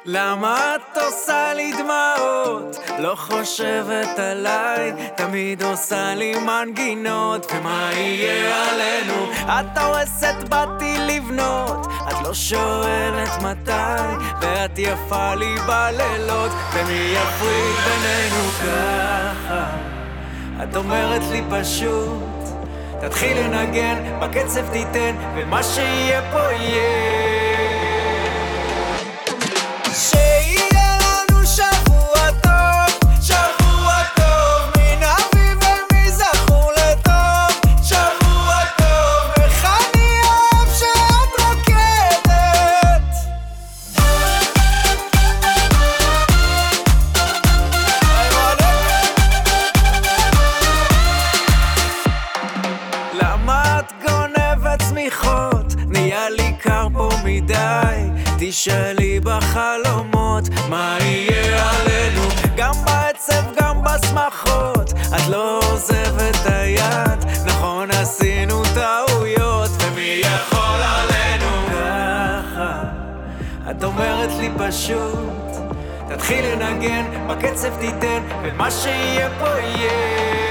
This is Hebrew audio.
למה את עושה לי דמעות? לא חושבת עליי, תמיד עושה לי מנגינות. ומה יהיה עלינו? את הורסת, באתי לבנות, את לא שואלת מתי, ואת יפה לי בלילות, ומי יפריד בינינו ככה? את אומרת לי פשוט, תתחיל לנגן, בקצב תיתן, ומה שיהיה פה יהיה. שיהיה לנו שבוע טוב, שבוע טוב, מן אביב ומזכור לטוב, שבוע טוב, איך אני אוהב שאת רוקדת. למה את גונבת צמיחות? נהיה לי קר פה מדי, תשאלי בחלומות מה יהיה עלינו, גם בעצב גם בשמחות. את לא עוזבת את היד, נכון עשינו טעויות, ומי יכול עלינו ככה? את אומרת לי פשוט, תתחיל לנגן, בקצב תיתן, ומה שיהיה פה יהיה.